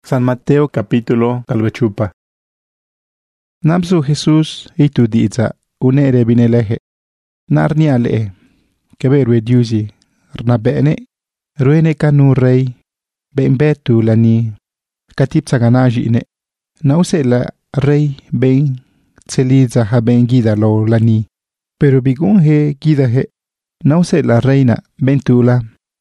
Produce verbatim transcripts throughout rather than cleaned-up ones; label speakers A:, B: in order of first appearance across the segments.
A: San Mateo capítulo calvechupa. Nabzu Jesús itu diza unere binelehe. Narnia le keberwe diusi rnabene ruene kanu rei bembetu lani katip saganaji ine nause la rei ben tseliza ha ben gida lo lani pero bigun he gida he nause la reina bentula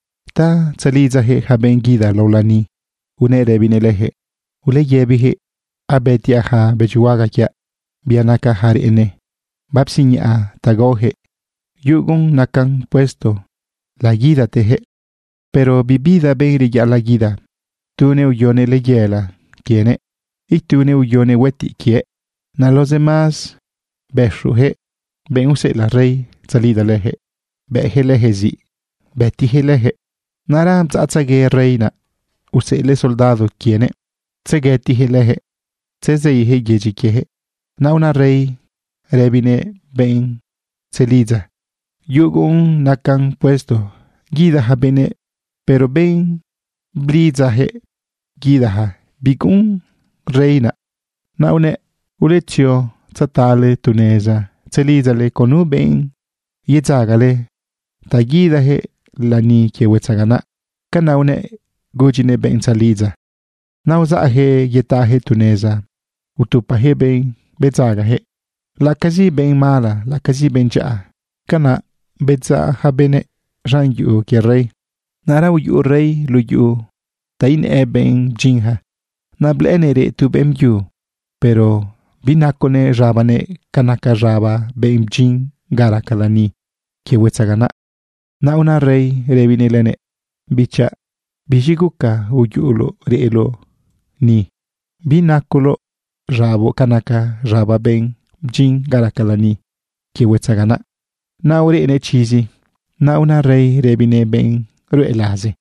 A: ta tseliza he ha ben gida lo lani unere binelehe ule yebihe abetia ha bejuaga kya bianaka hari ene babsinya tagohe yugun nakan puesto la guida teje pero bibida ben ya la guida tune uyone le yela kiene y tune uyone weti kie na los demás beshuhe ben use la rey salida leje beje lejezi beti leje naram tsatsage reina use le soldado kiene tsegeti leje tsezei he geji kiehe na una rey rebine ben seliza yugun nakan puesto gida ha bene pero ben briza he gida ha bigun reina na une uletio tsatale tuneza seliza le konu ben yezagale ta gida he lani ke wetsagana kana une gujine ben saliza na uza he yeta he tuneza utupa he ben bezaga he la kazi ben mala la kazi ben ja kana beza ha bene ranyu ke rey nara yu rey lu yu tain e ben jinha na blenere tu bem yu pero binakone rabane kanaka raba bem jin gara kalani ke wetsagana na una rey rebine lene bicha bijiguka uyulo reelo ni binakulo rabo kanaka raba ben jin garakalani ke wetsagana na ure ene chizi na una rey rebine ben ruelaze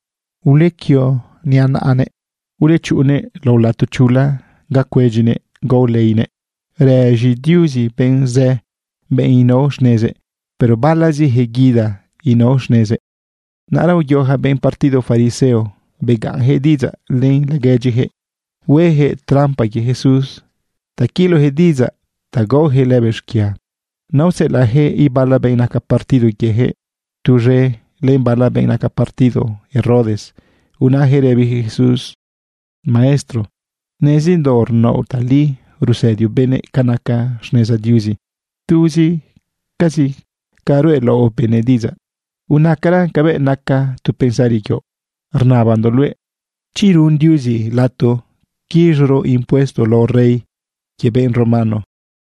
A: ulekyo niana ane ule chune lola tu chula gakwejine goleine reji diusi ben ze ben inoshneze pero balazi hegida inoshneze nara uyoha ben partido fariseo began hediza len lagejihe wehe trampa que Jesús takilo hediza tagohe lebeshkia no se la he y bala ben aka partido que he tu re len bala ben aka partido Herodes una jerebi Jesús maestro nezindor no tali rusedio bene kanaka shneza diusi tuzi casi caro elo benediza una cara cabe naka tu pensari yo arnabandolue chirun diusi lato Kirro impuesto lo rey que ben romano.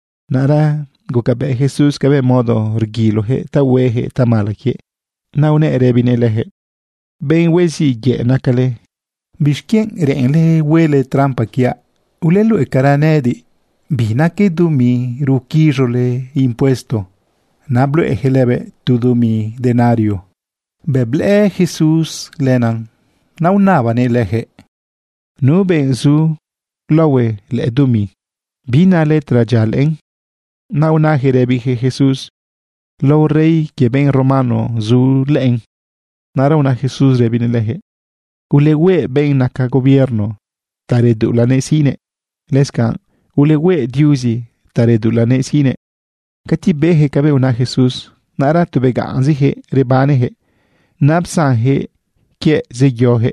A: Nara gokabe Jesús kabe modo rgilo he ta wehe ta malake. Na une rebine lehe. Ben wesi ge nakale. Bishkien renle wele trampa kia. Ulelu e karanedi. Binake dumi rukirro le impuesto. Nablo e helebe tu dumi denario. Beble Jesús lenan. Na unabane lehe. Nu benzu lowe le dumi bina letra jalen na una jerebije Jesús lo rey que ben romano zu len nara una Jesús rebine leje ulewe ben naka gobierno tare dulane sine leskan ulewe diusi tare dulane sine kati behe kabe una Jesús nara tu bega anzihe rebanehe nabsanhe ke zegyohe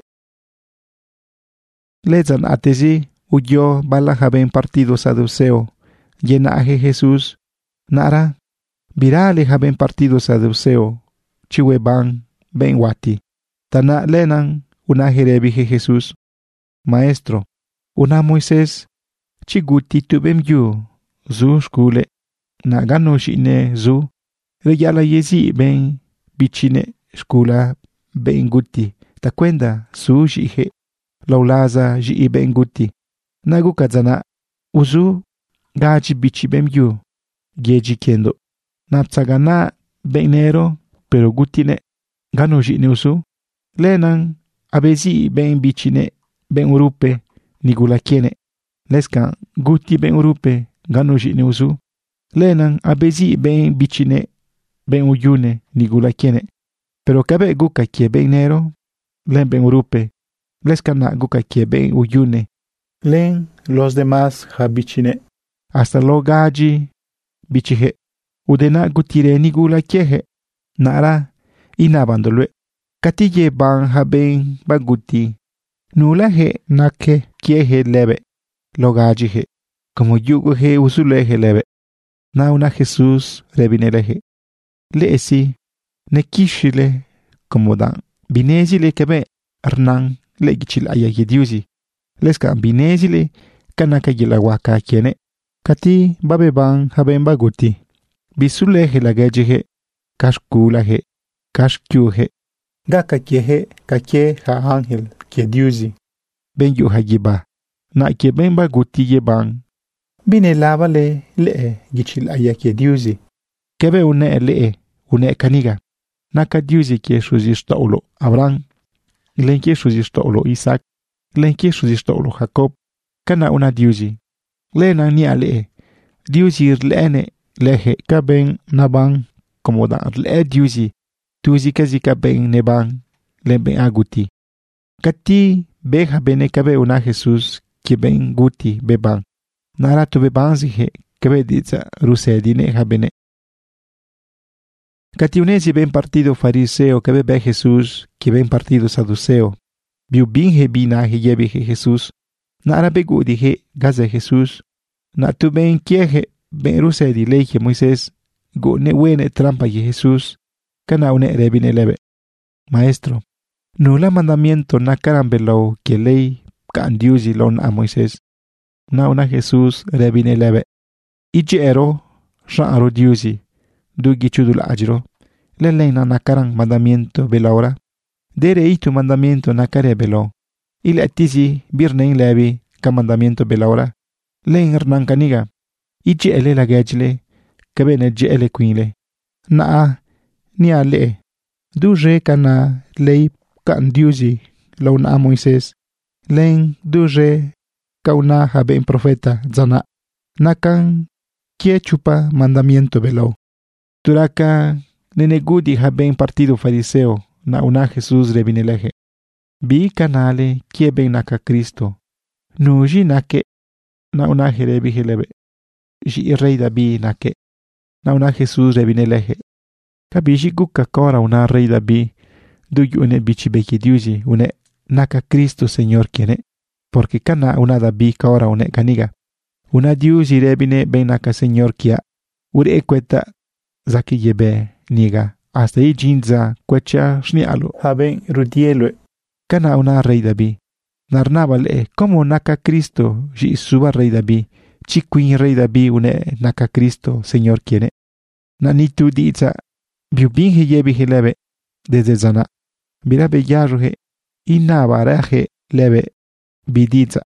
A: Lezan atezi uyo bala haben partido saduceo llenaje Jesús nara virale haben partido saduceo chiweban ben wati tana lenan una jerebije Jesús maestro una Moisés chiguti tubem yu zu skule na gano shine zu reyala yezi ben bichine skula ben guti ta kwenda su jihe Laulaza ji ben guti. Nagu kazana uzu gaji bichi bem yu. Geji kendo. Napsagana benero pero gutine gano ji ne usu. Lenan abezi ben bichine ben urupe nigula kiene. Leskan guti ben urupe gano ji ne usu. Lenan abezi ben bichine ben uyune nigula kiene. Pero kabe guka kie benero len ben urupe. Leskana guka kie ben uyune len los demás habichine. Hasta lo gaji bichihe. Udena gutire nigula kiehe. Nara inabandolwe. Katiye ban haben baguti. Nula he nake kiehe leve. Lo gaji he. Como yugo he usulehe leve. Na una Jesús rebinelehe. Le esi. Ne kishile. Como dan. Binezile kebe. Arnan. Le gichil ayaye diusi. Leska binezile. Kanaka yila waka kiene. Kati babe ban haben baguti. Bisulehe la gajihe. Kashkulahe. Kashkyuhe. Gaka kiehe. Kake ha angel. Kie diusi. Ben yu hagiba. Na kie ben baguti ye ban. Bine lava le le gichil ayaye diusi. Kebe une le une kaniga. Naka diusi kie shuzista ulo Abraham. Len kie shuzista ulo Isaac. Len kie shuzista ulo Jacob. Kana una diusi. Le na ni ale. Diusi leene lehe kaben naban. Como da le diusi. Diusi kazi kaben neban. Len ben aguti. Kati beja bene kabe una Jesús ki ben guti beban. Nara tu beban zihe kabe ditza rusedine habene. Kati unesi ben partido fariseo kabe be Jesús ki ben partido saduceo. Biu binhe binahe yebihe Jesús. Nara begu dije gaze Jesús. Na tu ben kieje ben rusedi leije Moisés. Go ne wene trampa ye Jesús. Kana une rebine leve. Maestro. Nula mandamiento na karambelo que ley kan diusi lon a Moisés. Na una Jesús rebine leve. Ije ero sha'aro diusi. Du gichudul ajro. Le leina na karang mandamiento belaura. Dere itu mandamiento na kare belo. Ile atisi birnein levi ka mandamiento belaura. Lein hernan kaniga. Ije ele la gejle. Kabene je ele quinle. Na a ni a le. Du je kana lei kan diusi launa a Moisés. Len duje kauna haben profeta zana. Nakan kie chupa mandamiento belo. Turaka nenegudi haben partido fariseo na una Jesús rebineleje. Bi kanale kie ben naka Cristo. Nuji nake na una jerebi helebe. Ji rey David nake. Na una Jesús rebineleje. Kabishi gukka kora una rey David. Du une bichi beki diusi une naka Cristo Señor kiene. Porque kana una David kaora une kaniga. Una diusi rebine ben naka Señor kia. Ure ekweta zaki yebe niga. Hasta i jinza kwecha shnialu. Haben rudielwe. Kana una rey David. Narnabal e como naka Cristo ji suba rey David. Chiquin rey David une naka Cristo Señor kiene. Nanitu diza. Biubinhe yebi helebe. Desde zana. Birabe yaruhe. Inabaraje leve. Bidiza.